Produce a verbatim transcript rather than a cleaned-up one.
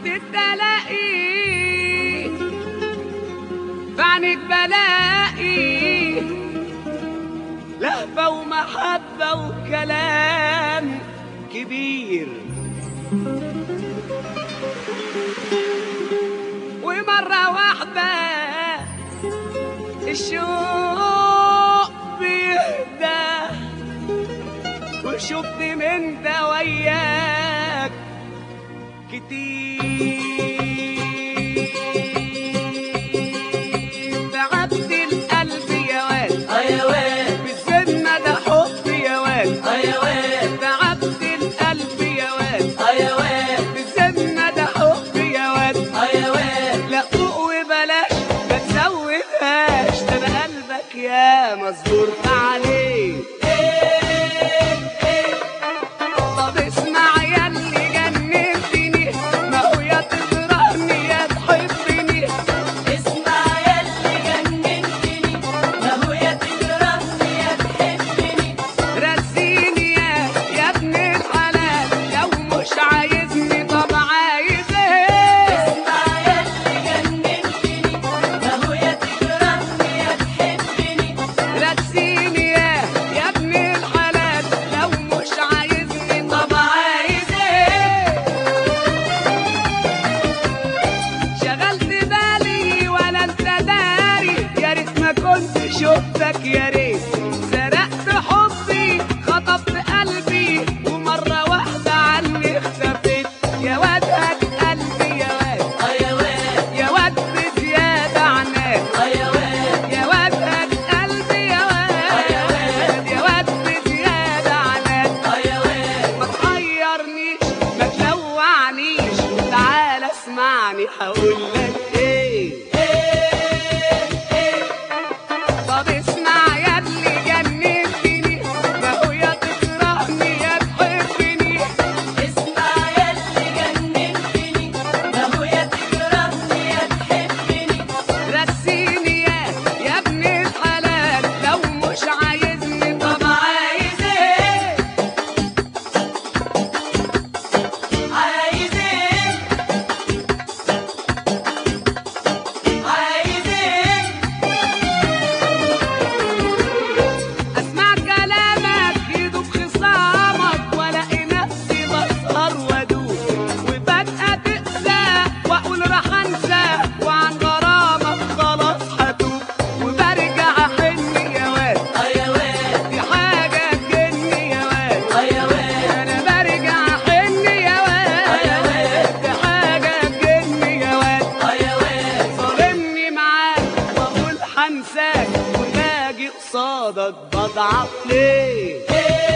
تلاقي فعنك بلاقي لهفة ومحبة وكلام كبير. ومرة واحدة الشوق بيهدى وشفت من ده وياك كتير. تعبت القلب يا واد اه يا واد بالذمة ده حب يا واد اه يا واد تعبت القلب يا واد اه يا واد بالذمة ده حب يا واد اه يا واد لا فوق وبلاش ما تزودهاش ده انا قلبك يا مصبور عليه. طب اسمع يا اللي جننتني ما هو يا تكرهني يا تحبني. اسمع يا اللي جننتني ما هو يا تكرهني يا تحبني. رسيني يا يا ابن الحلال لو مش عايزني طب عايز ايه. اسمع يا اللي جننتني ما هو يا تكرهني يا تحبني. رسيني يا يا ابن الحلال لو مش عايزني طب عايز ايه. شغلت بالي ولا انت داري يا ريت ما كنت شفتك يا ريت. سرقت حبي خطفت قلبي ومرة واحدة عني اختفيت. يا واد هات قلبي يا واد اه يا واد يا واد بزيادة عناد. اه يا واد يا واد هات قلبي يا واد يا واد بزيادة عناد. اه يا واد ما تحيرنيش ما تلوعنيش تعال اسمعني هقولك ايه. طب اسمع يا اللي جننتني ما هو يا تكرهني يا تحبني. اسمع يا اللي جننتني ما هو يا تكرهني يا تحبني. رسيني يا يا ابن الحلال لو مش عايزني طب عايز ايه. عايز ايه عايز ايه. اسمع كلامك يدوب خصامك والاقي نفسي بسهر وادوب وفجأة تقسى واقول راح انسى وعن غرامك خلاص هتوب. وبرجع احن يا واد اه يا واد دي حاجة تجني يا واد. اه يا واد انا برجع احن يا واد دي حاجة تجني يا واد. اه يا واد ظالمني معاك واقول هنساك وباجي قصادك بضعف ليه.